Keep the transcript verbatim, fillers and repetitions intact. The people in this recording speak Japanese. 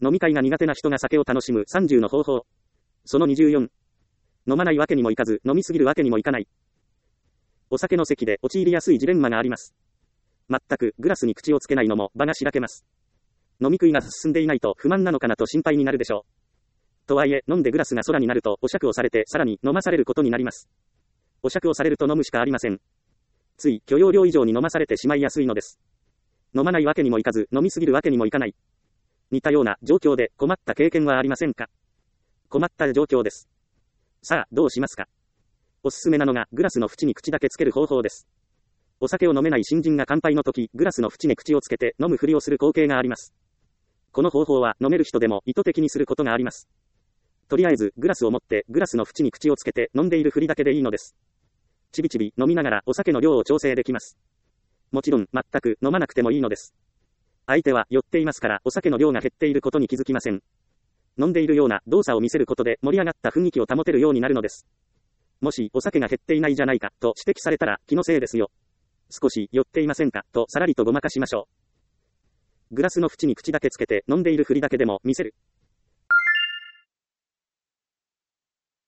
飲み会が苦手な人が酒を楽しむさんじゅうの方法。そのにじゅうよん。飲まないわけにもいかず、飲みすぎるわけにもいかない。お酒の席で陥りやすいジレンマがあります。全くグラスに口をつけないのも場がしらけます。飲み食いが進んでいないと不満なのかなと心配になるでしょう。とはいえ、飲んでグラスが空になるとお酌をされてさらに飲まされることになります。お酌をされると飲むしかありません。つい許容量以上に飲まされてしまいやすいのです。飲まないわけにもいかず、飲みすぎるわけにもいかない。似たような状況で困った経験はありませんか？困った状況です。さあ、どうしますか？おすすめなのが、グラスの縁に口だけつける方法です。お酒を飲めない新人が乾杯の時、グラスの縁に口をつけて飲むふりをする光景があります。この方法は飲める人でも意図的にすることがあります。とりあえず、グラスを持ってグラスの縁に口をつけて飲んでいるふりだけでいいのです。ちびちび飲みながらお酒の量を調整できます。もちろん、全く飲まなくてもいいのです。相手は酔っていますからお酒の量が減っていることに気づきません。飲んでいるような動作を見せることで盛り上がった雰囲気を保てるようになるのです。もしお酒が減っていないじゃないかと指摘されたら気のせいですよ。少し酔っていませんかとさらりとごまかしましょう。グラスの縁に口だけつけて飲んでいるふりだけでも見せる。